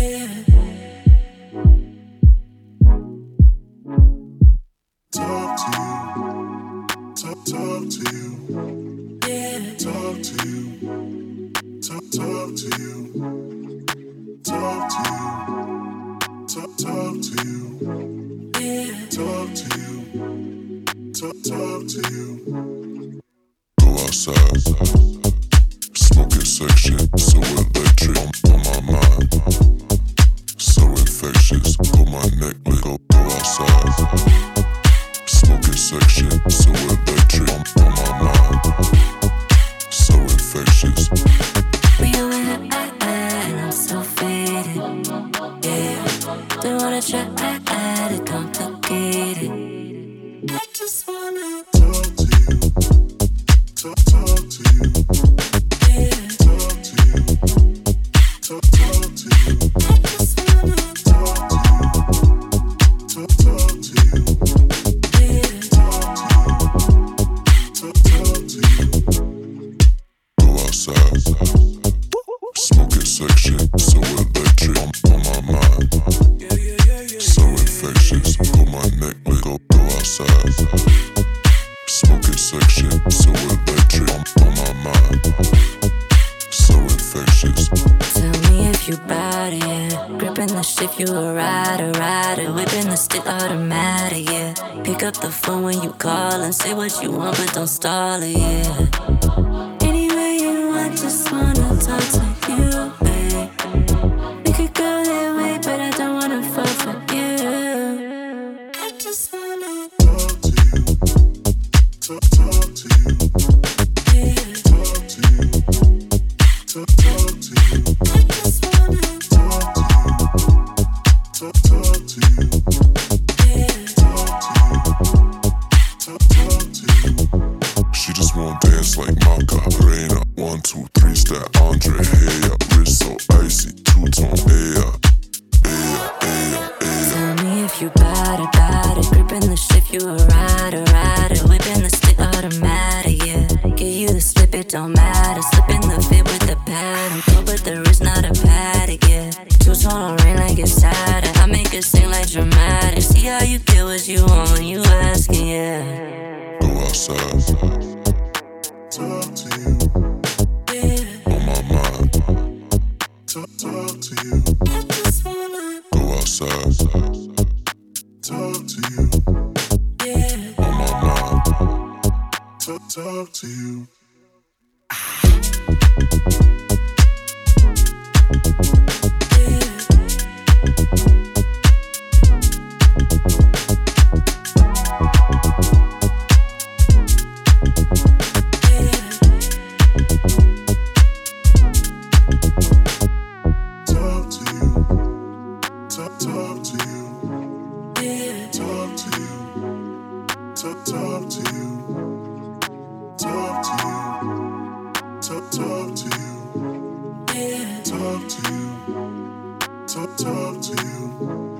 Talk to you, talk to you, talk to you, talk to you, talk to you, talk to you, talk to you, talk to you. Go outside, smoking section, so electric on my mind, so infectious. Pull my neck, go outside. Smoking section, so electric on my mind, so infectious. We went and I'm so faded. Yeah, don't wanna try to complicate it. I just wanna talk to you, talk to you, talk to you, talk to you. I just wanna Talk to you, talk to you. Go outside, smoking section, so electric on my mind, so infectious. Pull my neck, go outside. Smoking section, so electric on my mind, so infectious. tell me if you bout it, yeah. Gripping the shift, you a rider. Whipping the stick automatic, yeah. Pick up the phone when you call and say what you want, but don't stall it, yeah. Anyway you want, just wanna talk to you, babe. We could go that way, but I don't wanna fall for you. I just wanna Talk to you, talk to you, talk to you, talk to you. I just wanna Talk to you, talk to you, talk to you. She just wanna dance like Macarena. 1, 2, 3, step Andre. Hey, wrist so icy, two-tone, Tell me if you bout it. Gripping the shift, you a rider. Whipping the stick automatic, yeah. Give you the slip, it don't matter. Slipping the fit with the pattern. Cold, but there is not a paddock, yeah. Two-tone on rain like it's Saturn. I make it sing like dramatic. See how you get what you want when you asking, yeah. Go outside, talk to you, on my mind, talk to you. I just wanna Go outside, talk to you, on my mind, talk to you. Talk to you, talk to you, talk to you, talk to you, talk to you, talk to you, talk to you, talk to you.